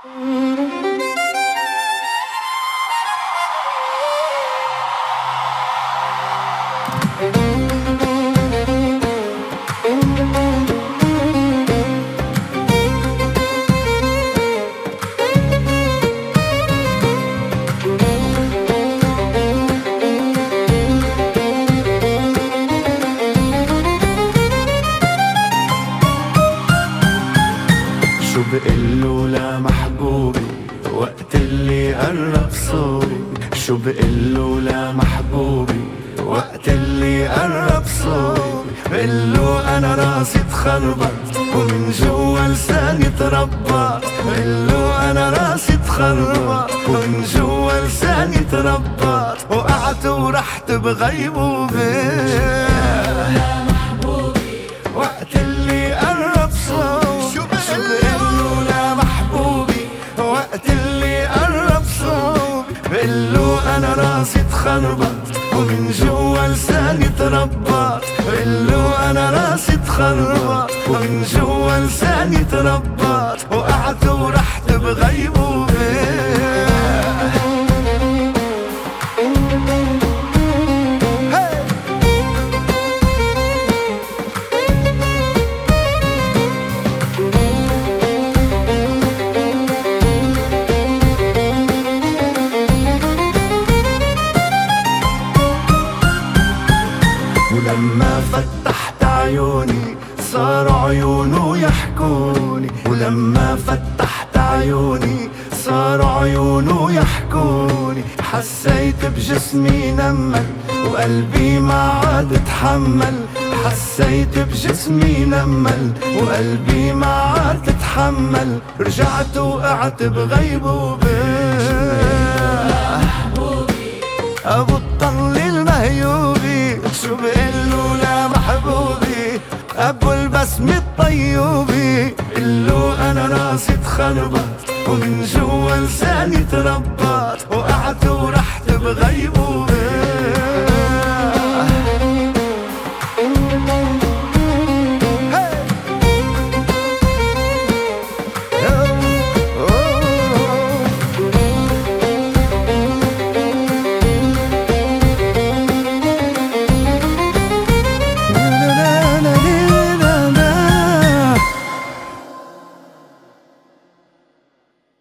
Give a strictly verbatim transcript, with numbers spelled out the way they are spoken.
شو بقلو لمحبوبي وقت اللي قرب صوبي؟ شو بقلو لمحبوبي وقت اللي قرب صوبي؟ بقلو انا راسي تخربط ومن جوا لساني تربط. بقلو انا راسي تخربط ومن جوا لساني تربط. وقعت ورحت بغيبوبة وقت اللي قرب صوبي. شو بقلو لمحبوبي وقت اللي قرب صوبي؟ بقلو انا راسي تخربط ومن جوا لساني تربط. بقلو انا راسي تخربط ومن جوا لساني تربط. وقعت ورحت بغيبوبة ولما فتحت عيوني صاروا عيونه يحكوني. ولما فتحت عيوني صاروا عيونه يحكوني. حسيت بجسمي نمل وقلبي ما عاد تحمل. حسيت بجسمي نمل وقلبي ما عاد تحمل. رجعت وقعت بغيبوبة ابو الطل المهيوبي. شو بقلو لمحبوبي ابو البسمة الطيوبي؟ بقلو انا راسي تخربط ومن جوا لساني تربط. وقعت ورحت بغيبوبة